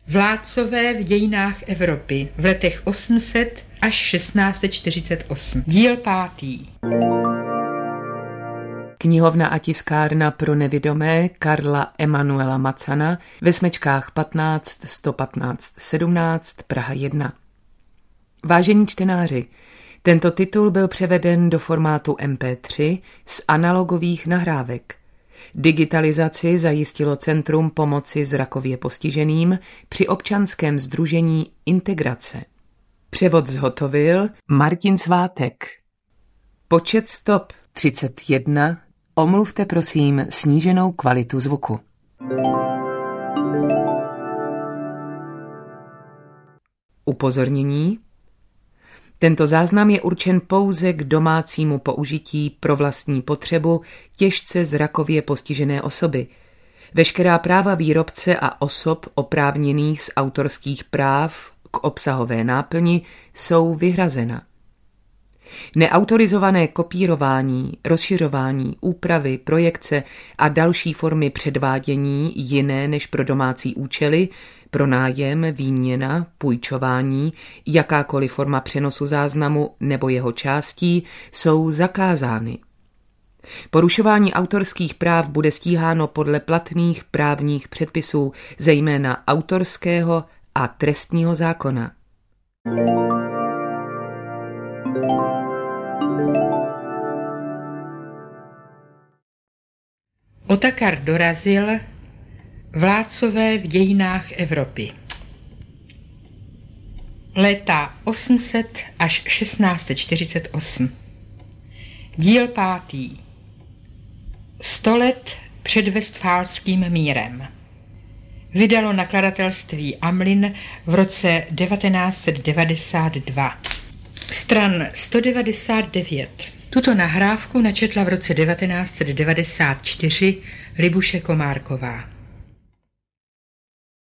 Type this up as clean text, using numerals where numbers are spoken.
Vládcové v dějinách Evropy v letech 800 až 1648. Díl 5. Knihovna a tiskárna pro nevidomé Karla Emanuela Macana ve Smečkách 15 115 17 Praha 1. Vážení čtenáři, tento titul byl převeden do formátu MP3 z analogových nahrávek. Digitalizaci zajistilo Centrum pomoci zrakově postiženým při občanském sdružení Integrace. Převod zhotovil Martin Svátek. Počet stop 31. Omluvte prosím sníženou kvalitu zvuku. Upozornění. Tento záznam je určen pouze k domácímu použití pro vlastní potřebu těžce zrakově postižené osoby. Veškerá práva výrobce a osob oprávněných z autorských práv k obsahové náplni jsou vyhrazena. Neautorizované kopírování, rozšiřování, úpravy, projekce a další formy předvádění jiné než pro domácí účely, pronájem, výměna, půjčování, jakákoliv forma přenosu záznamu nebo jeho částí jsou zakázány. Porušování autorských práv bude stíháno podle platných právních předpisů, zejména autorského a trestního zákona. Otakar dorazil. Vládcové v dějinách Evropy. Léta 800 až 1648. Díl 5. 100 let před Vestfálským mírem. Vydalo nakladatelství Amlin v roce 1992. Stran 199. Tuto nahrávku načetla v roce 1994 Libuše Komárková.